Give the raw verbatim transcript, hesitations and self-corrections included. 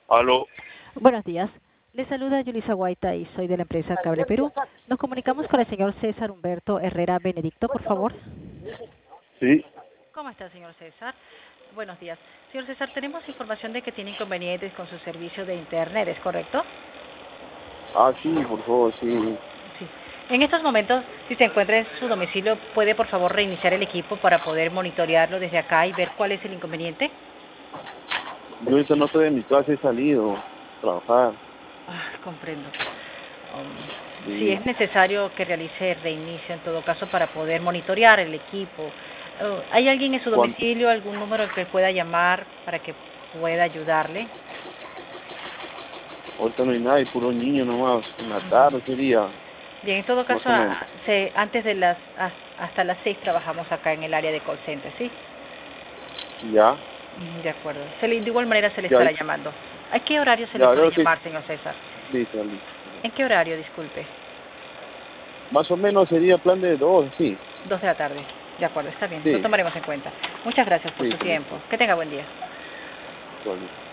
Aló. Buenos días. Le saluda Yulisa Guaita y soy de la empresa Cable Perú. Nos comunicamos con el señor César Humberto Herrera Benedicto, por favor. Sí. ¿Cómo está, señor César? Buenos días. Señor César, tenemos información de que tiene inconvenientes con su servicio de Internet, ¿es correcto? Ah, sí, por favor, sí. Sí. En estos momentos, si se encuentra en su domicilio, ¿puede por favor reiniciar el equipo para poder monitorearlo desde acá y ver cuál es el inconveniente? Yo ahorita no estoy en mi casa, he salido a trabajar. Ah, comprendo. Um, si Sí. es necesario que realice reinicio en todo caso para poder monitorear el equipo. Uh, ¿Hay alguien en su ¿Cuán- domicilio, algún número al que pueda llamar para que pueda ayudarle? Ahorita no hay nadie, puro niño nomás. En la tarde sería, Bien, en todo más caso, o a- menos. a- se, antes de las, a- hasta las seis trabajamos acá en el área de call center, ¿sí? Ya, Mm, De acuerdo. Se le- de igual manera se le ya, estará llamando. ¿A qué horario se le ya, puede creo que llamar, señor César? listo, listo. ¿En qué horario, disculpe? Más o menos sería plan de dos, sí. Dos de la tarde. De acuerdo, está bien. Lo Sí, tomaremos en cuenta. Muchas gracias por su listo, tiempo. listo. Que tenga buen día. Listo, listo.